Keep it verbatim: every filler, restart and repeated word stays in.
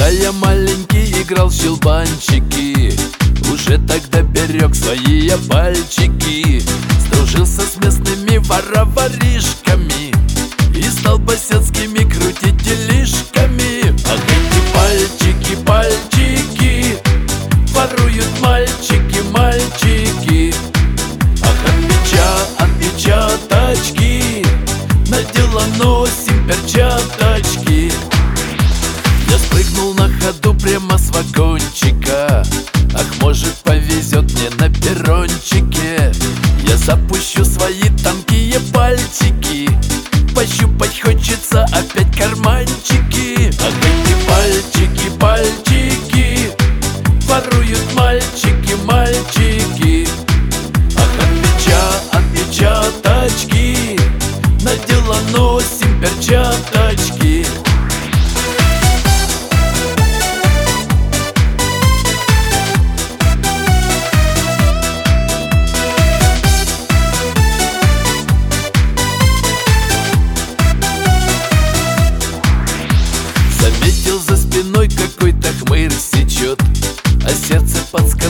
Когда я маленький играл в щелбанчики, уже тогда берег свои я пальчики. Сдружился с местными вора-воришками и стал босяцкими крутить делишками. Ах, эти пальчики, пальчики, воруют мальчики, мальчики. Ах, отпеча, отпечаточки, на дело носим перчаточки. Я спрыгнул на ходу прямо с вагончика. Ах, может, повезет мне на перрончике. Я запущу свои тонкие пальчики, пощупать хочется опять карманчики. Ах, эти пальчики, пальчики, воруют мальчики, мальчики. Ах, отпеча, отпечаточки, на дело носим перчаточки. Заметил за спиной какой-то хмырь сечет, а сердце подсказывает: